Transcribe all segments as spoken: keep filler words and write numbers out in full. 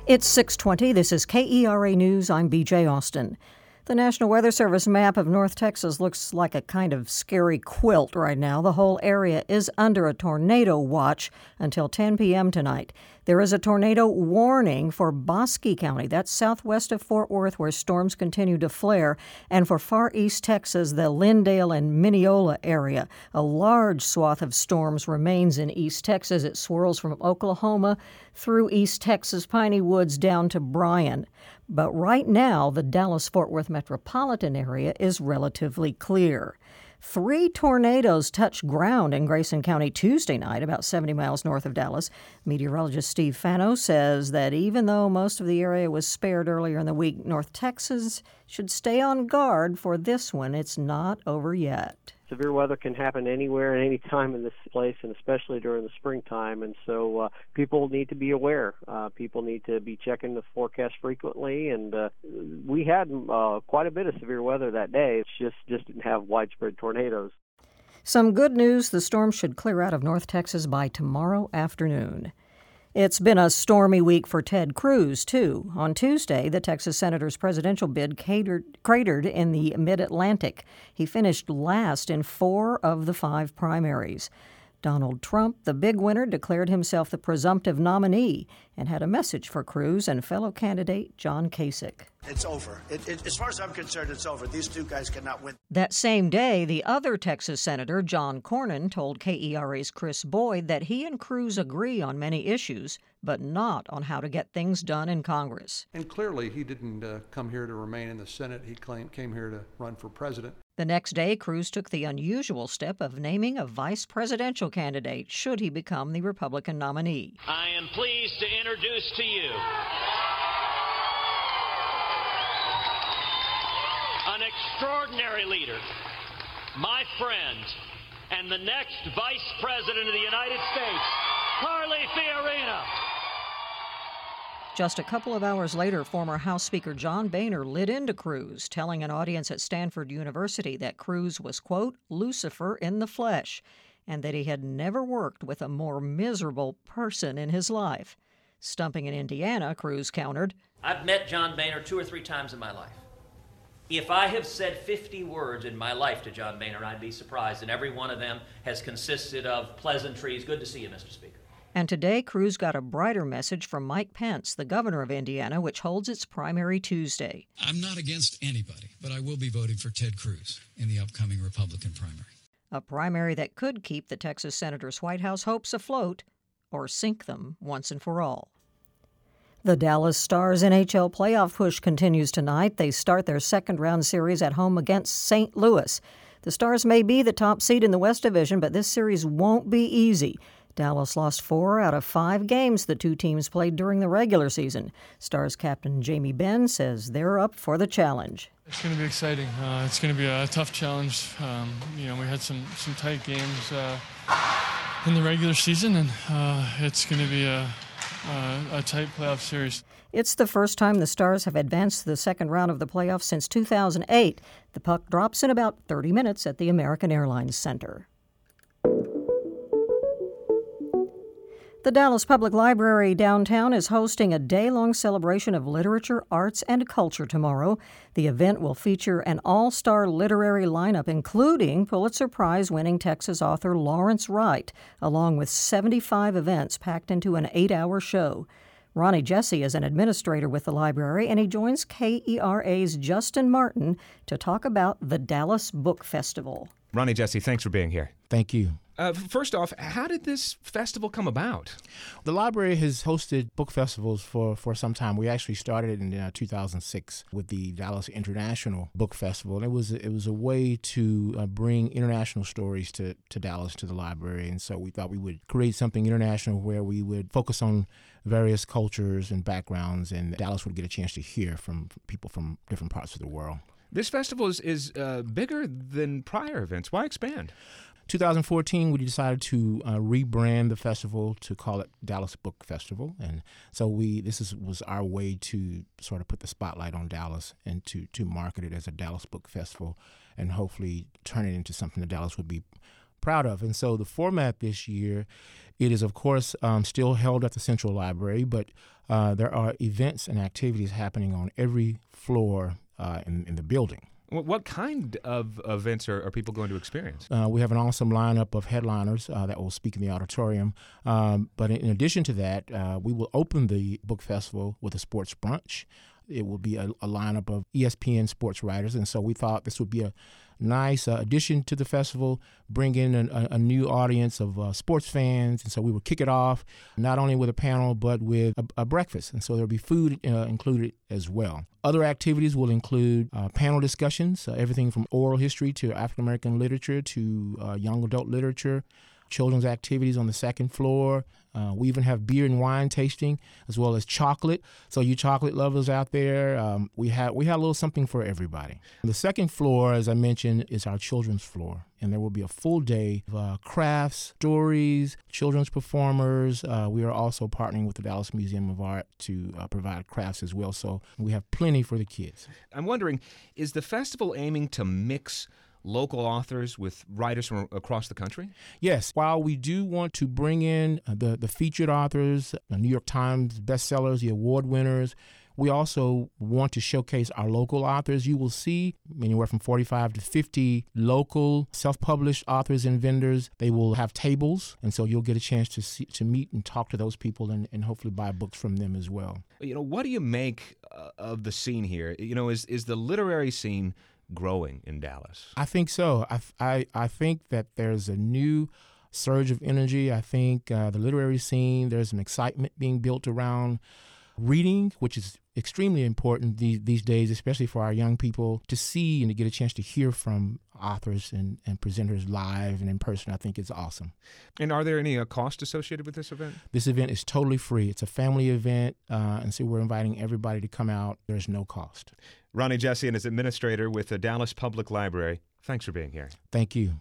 It's six twenty. This is K E R A News. I'm B J Austin. The National Weather Service map of North Texas looks like a kind of scary quilt right now. The whole area is under a tornado watch until ten p.m. tonight. There is a tornado warning for Bosque County. That's southwest of Fort Worth, where storms continue to flare. And for far east Texas, the Lindale and Mineola area. A large swath of storms remains in East Texas. It swirls from Oklahoma through East Texas, Piney Woods, down to Bryan. But right now, the Dallas-Fort Worth metropolitan area is relatively clear. Three tornadoes touched ground in Grayson County Tuesday night, about seventy miles north of Dallas. Meteorologist Steve Fano says that even though most of the area was spared earlier in the week, North Texas should stay on guard for this one. It's not over yet. Severe weather can happen anywhere and any time in this place, and especially during the springtime. And so uh, people need to be aware. Uh, people need to be checking the forecast frequently. And uh, we had uh, quite a bit of severe weather that day. It's just, just didn't have widespread tornadoes. Some good news. The storm should clear out of North Texas by tomorrow afternoon. It's been a stormy week for Ted Cruz, too. On Tuesday, the Texas senator's presidential bid catered, cratered in the mid-Atlantic. He finished last in four of the five primaries. Donald Trump, the big winner, declared himself the presumptive nominee and had a message for Cruz and fellow candidate John Kasich. It's over. It, it, as far as I'm concerned, it's over. These two guys cannot win. That same day, the other Texas senator, John Cornyn, told K E R A's Chris Boyd that he and Cruz agree on many issues, but not on how to get things done in Congress. And clearly, he didn't uh, come here to remain in the Senate. He claimed, came here to run for president. The next day, Cruz took the unusual step of naming a vice presidential candidate should he become the Republican nominee. I am pleased to introduce to you an extraordinary leader, my friend, and the next vice president of the United States, Carly Fiorina. Just a couple of hours later, former House Speaker John Boehner lit into Cruz, telling an audience at Stanford University that Cruz was, quote, Lucifer in the flesh, and that he had never worked with a more miserable person in his life. Stumping in Indiana, Cruz countered, I've met John Boehner two or three times in my life. If I have said fifty words in my life to John Boehner, I'd be surprised, and every one of them has consisted of pleasantries. Good to see you, Mister Speaker. And today, Cruz got a brighter message from Mike Pence, the governor of Indiana, which holds its primary Tuesday. I'm not against anybody, but I will be voting for Ted Cruz in the upcoming Republican primary. A primary that could keep the Texas senator's White House hopes afloat or sink them once and for all. The Dallas Stars N H L playoff push continues tonight. They start their second-round series at home against Saint Louis. The Stars may be the top seed in the West Division, but this series won't be easy. Dallas lost four out of five games the two teams played during the regular season. Stars captain Jamie Benn says they're up for the challenge. It's going to be exciting. Uh, it's going to be a tough challenge. Um, you know, we had some, some tight games uh, in the regular season, and uh, it's going to be a, a, a tight playoff series. It's the first time the Stars have advanced to the second round of the playoffs since two thousand eight. The puck drops in about thirty minutes at the American Airlines Center. The Dallas Public Library downtown is hosting a day-long celebration of literature, arts, and culture tomorrow. The event will feature an all-star literary lineup, including Pulitzer Prize-winning Texas author Lawrence Wright, along with seventy-five events packed into an eight-hour show. Ronnie Jesse is an administrator with the library, and he joins K E R A's Justin Martin to talk about the Dallas Book Festival. Ronnie Jesse, thanks for being here. Thank you. Uh, first off, how did this festival come about? The library has hosted book festivals for, for some time. We actually started in uh, two thousand six with the Dallas International Book Festival. And it was it was a way to uh, bring international stories to, to Dallas, to the library. And so we thought we would create something international where we would focus on various cultures and backgrounds, and Dallas would get a chance to hear from people from different parts of the world. This festival is, is uh, bigger than prior events. Why expand? twenty fourteen, we decided to uh, rebrand the festival to call it Dallas Book Festival, and so we this is, was our way to sort of put the spotlight on Dallas and to to market it as a Dallas Book Festival, and hopefully turn it into something that Dallas would be proud of. And so the format this year, it is, of course, um, still held at the Central Library, but uh, there are events and activities happening on every floor uh, in, in the building. What kind of events are, are people going to experience? Uh, we have an awesome lineup of headliners uh, that will speak in the auditorium. Um, but in, in addition to that, uh, we will open the book festival with a sports brunch. It will be a, a lineup of E S P N sports writers, and so we thought this would be a nice uh, addition to the festival, bring in a, a, a new audience of uh, sports fans, and so we will kick it off not only with a panel but with a, a breakfast, and so there'll be food uh, included as well. Other activities will include uh, panel discussions, uh, everything from oral history to African American literature to uh, young adult literature, children's activities on the second floor. Uh, we even have beer and wine tasting, as well as chocolate. So you chocolate lovers out there, um, we have we have a little something for everybody. The second floor, as I mentioned, is our children's floor, and there will be a full day of uh, crafts, stories, children's performers. Uh, we are also partnering with the Dallas Museum of Art to uh, provide crafts as well. So we have plenty for the kids. I'm wondering, is the festival aiming to mix local authors with writers from across the country? Yes. While we do want to bring in the, the featured authors, the New York Times bestsellers, the award winners, we also want to showcase our local authors. You will see anywhere from forty-five to fifty local self-published authors and vendors. They will have tables, and so you'll get a chance to see, to meet and talk to those people and, and hopefully buy books from them as well. You know, what do you make uh, of the scene here? You know, is is the literary scene growing in Dallas? I think so. I, I, I think that there's a new surge of energy. I think uh, the literary scene, there's an excitement being built around reading, which is extremely important these, these days, especially for our young people, to see and to get a chance to hear from authors and, and presenters live and in person. I think it's awesome. And are there any uh, costs associated with this event? This event is totally free. It's a family event, uh, and so we're inviting everybody to come out. There's no cost. Ronnie Jessian is administrator with the Dallas Public Library. Thanks for being here. Thank you.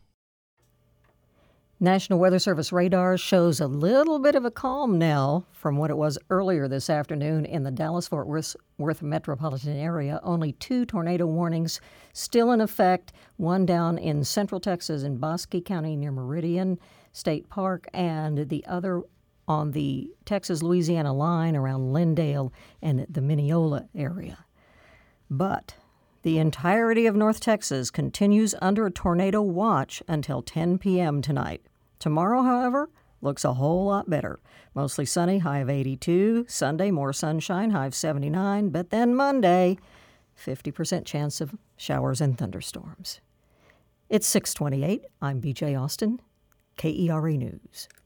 National Weather Service radar shows a little bit of a calm now from what it was earlier this afternoon in the Dallas-Fort Worth metropolitan area. Only two tornado warnings still in effect, one down in central Texas in Bosque County near Meridian State Park, and the other on the Texas-Louisiana line around Lindale and the Mineola area. But the entirety of North Texas continues under a tornado watch until ten p.m. tonight. Tomorrow, however, looks a whole lot better. Mostly sunny, high of eighty-two. Sunday, more sunshine, high of seventy-nine. But then Monday, fifty percent chance of showers and thunderstorms. It's six twenty-eight. I'm B J Austin, K E R A News.